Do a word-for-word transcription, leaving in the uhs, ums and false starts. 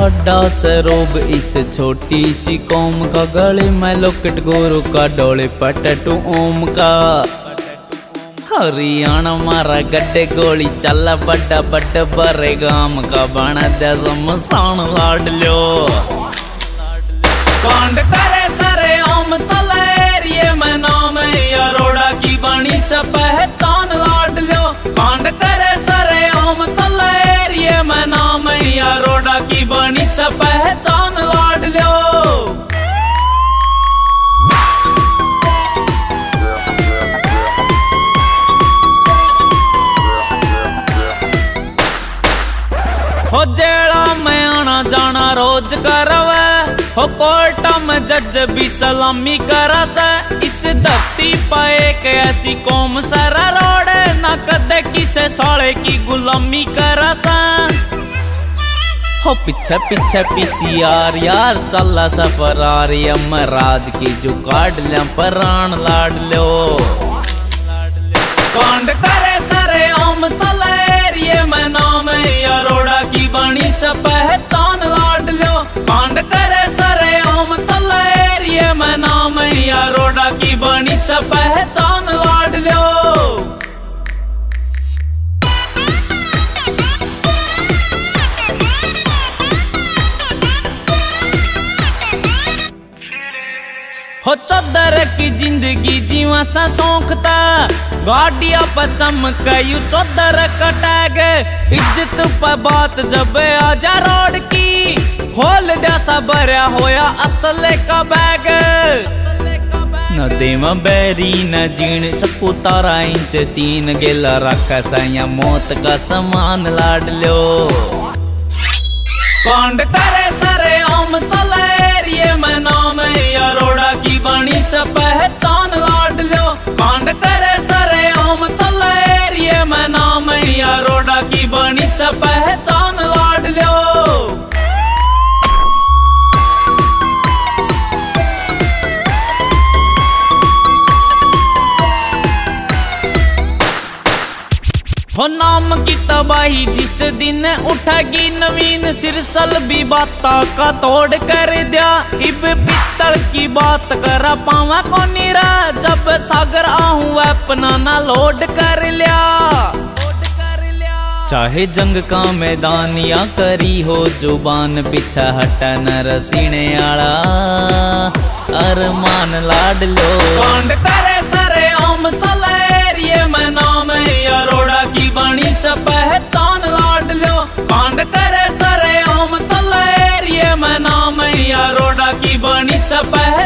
बड़ा सरोब इस छोटी सी कौम का, गले में लोकेट गुरु का, डोले पटटू ओम का। हरियाणा मारा गड्ढे गोली चल बड़ा बड़ बरे गाम का, बन दे शमशान लाड लो। कांड करे सरे आम चले एरिए में नाम, अरोड़ा की बनी से पहचान लाड लो। कांड करे सरे आम चले एरिए में नाम, अरोड़ा की बनी से पहचान लाड लो। हो जेड़ा में आना जाना रोज करवे, हो कोर्टा में जज भी सलामी करा से। इस धरती पर एक ऐसी कौम सरा रोड़े, ना कदे किसे साले की गुलामी करा से। हो पीछे पीछे पीसीआर यार चला सफरार, यमराज की जो काट लिया प्राण लाड लो। कांड करे सरे आम चले एरिए में नाम, अरोड़ा की बनी से पहचान लाड लो। कांड करे सरे आम चले एरिए में नाम, अरोड़ा की बनी से पहचान लाड लो। हो चौधर की जिंदगी जीवा सा शौकता, गाड़िया पर चमकयू चौधर कटैग। इज्जत पर बात जब आजा रोड की, खोल दिया सा भरया होया असले का बैग। न देवा बैरी न जीण चक्कू तारा इंच तीन, गेला रखा सया मौत का समान लाड लो। कांड करे सरे आम चले एरिए में नाम, अरोड़ा की बनी से पहचान लाड लो। कांड करे सरे आम चले एरिए में नाम, अरोड़ा की बनी से पहचान लाड लो। हो नाम की तबाही जिस दिन उठेगी नवीन, सिरसल भी बाता का तोड़ कर दिया। इब पित्तल की बात कर पावा को निरा, जब सागर आहू अपना ना लोड कर लिया। चाहे जंग का मैदान या करी हो जुबान, पीछा हटा न रसीने आला अरमान लाड लो। कांड करे सरे आम चले एरिए में नाम, अरोड़ा की बनी से पहचान लाड लो। कांड करे सरे आम चले एरिए में नाम, अरोड़ा की बनी से पहचान